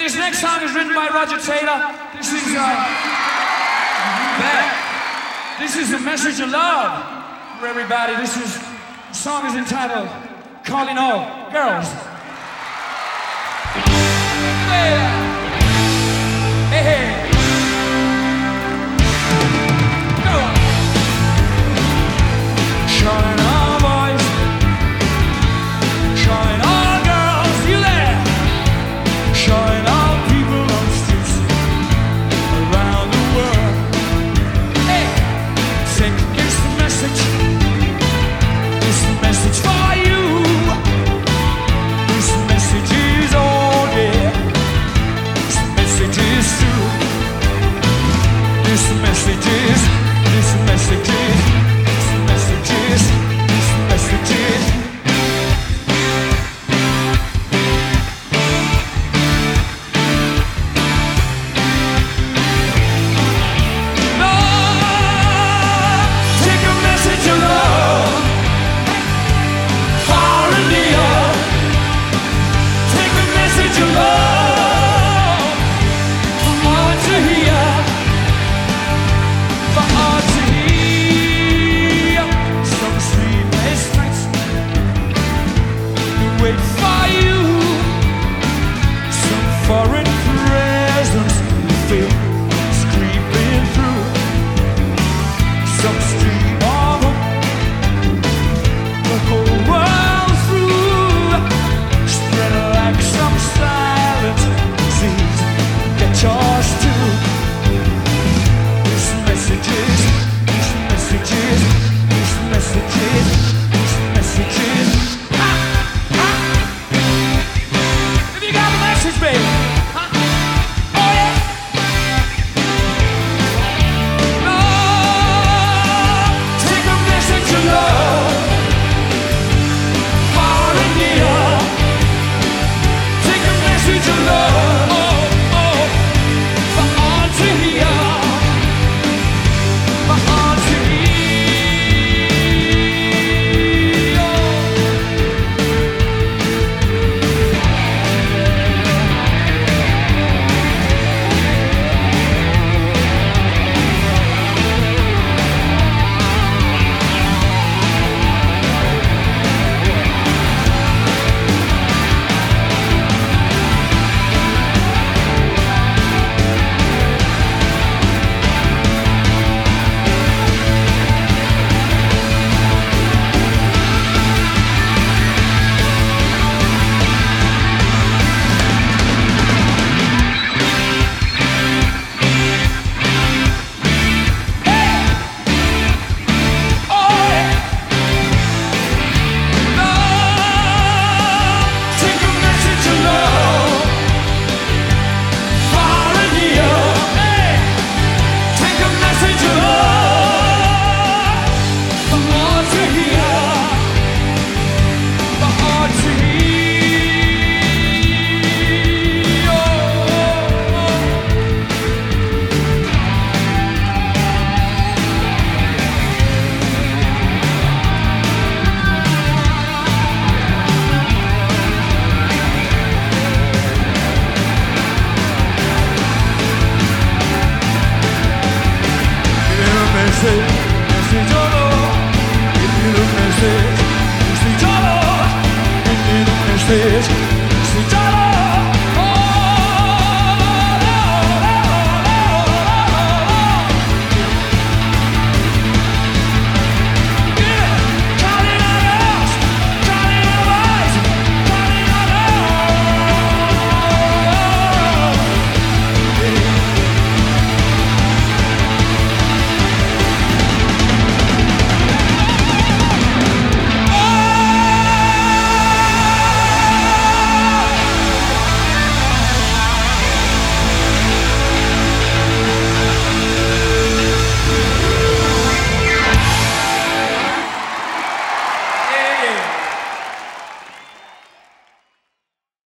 This next song is written by Roger Taylor. This is a message of love for everybody. The song is entitled Calling All Girls. Hey, hey. Go. Calling all boys, calling all girls, you there? Calling all people on the streets around the world. Hey, take this message for you. This message is all, yeah. This message is true. This message is. Wait for you. Some foreign presence feel creeping through. Some stream of the whole world through. Spread like some silent disease. Get yours too. This message is. Message